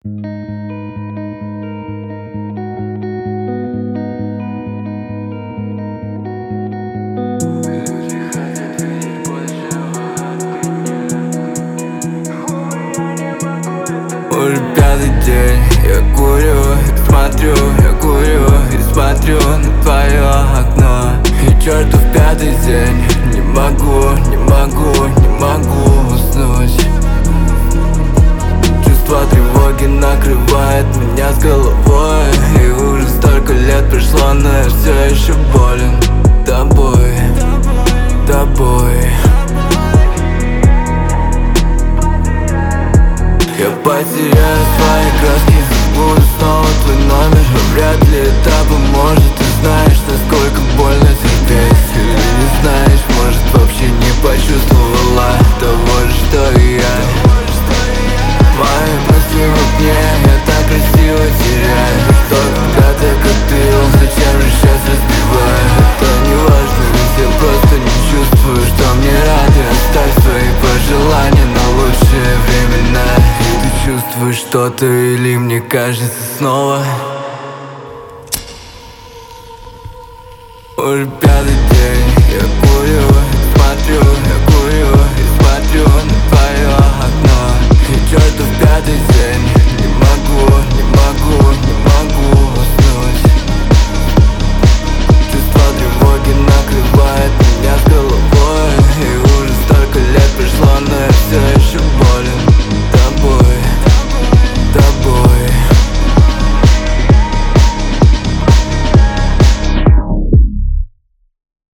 Уже пятый день я курю и смотрю, я курю и смотрю на твое окно. И чертов пятый день, не могу уснуть. Чувство тревоги накрывает меня с головой. И уже столько лет прошло, но я все еще болен тобой. Я потеряю свои краски, забуду снова твой номер. Но вряд ли это поможет. Ты знаешь, насколько больно терпеть. Или не знаешь, может вообще не почувствовала того же, что и я. Мои мысли в окне, я так красиво теряю. Что когда-то катил, зачем же сейчас разбиваю? Это не важно, ведь я просто не чувствую, что мне рады. Оставь свои пожелания на лучшие времена. И ты чувствуешь что-то или мне кажется снова? Уже пятый день я курю, смотрю, я